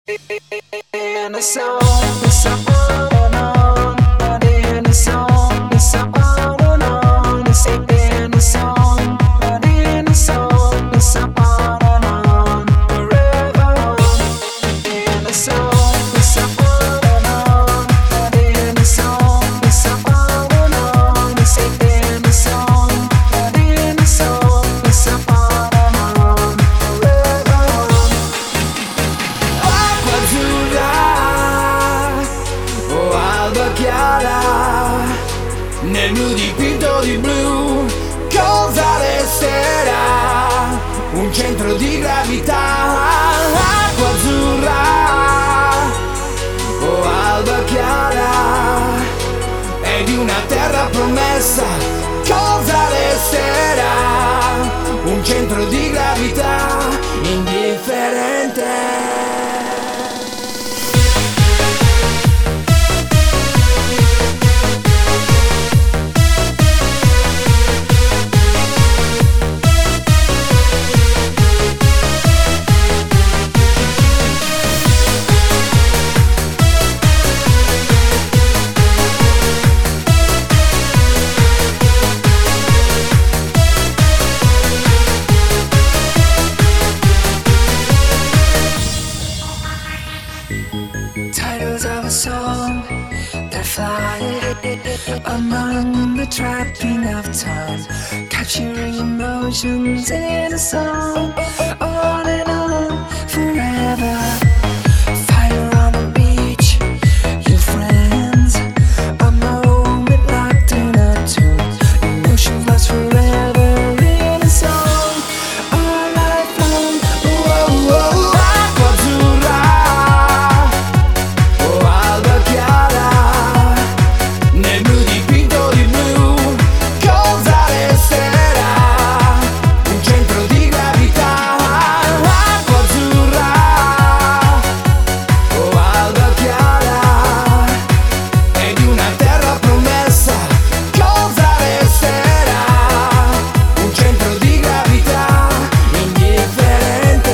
And the song, it's on and on, and the song, it's on and on, it's in the song, and in the song, it's on and on, forever. And the song, it's on and on, and in the song, it's on and on, it's in the song, and in the song, it's on and on, forever. Acqua azzurra o alba chiara, nel blu dipinto di blu, cosa resterà? Un centro di gravità. Acqua azzurra o alba chiara, è di una terra promessa, cosa resterà? Un centro di gravità indifferente. Titles of a song that fly among the trapping of time, capturing emotions in a song, on and on forever. Fire on the beach, your friends, a moment locked in a tune, emotions last forever in a song, all night long. Whoa, whoa. Acqua azzurra o alba chiara, nel blu dipinto di blu, cosa resterà? Un centro di gravità. Acqua azzurra o alba chiara, è di una terra promessa, cosa resterà? Un centro di gravità indifferente.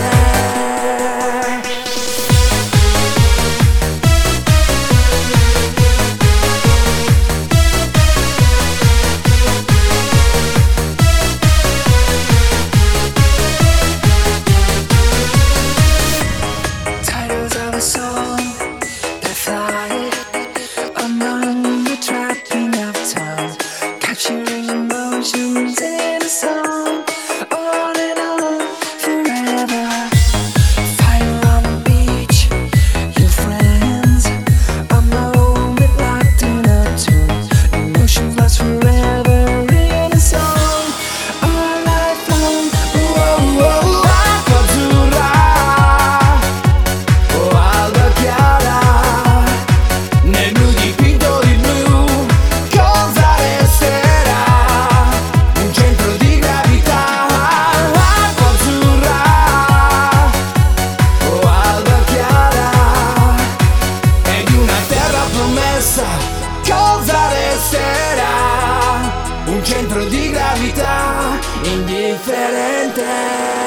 Titles of a song that fly among the trapping of time, capturing emotions in a song, on and on forever. Fire on the beach, your friends, a moment locked in a tune, emotions last forever in a song, all night long. Whoa, whoa. Acqua azzurra o alba chiara, nel blu dipinto di blu, cosa resterà? Un centro di gravità. Acqua azzurra o alba chiara, è di una terra promessa, cosa resterà? Un centro di gravità indifferente.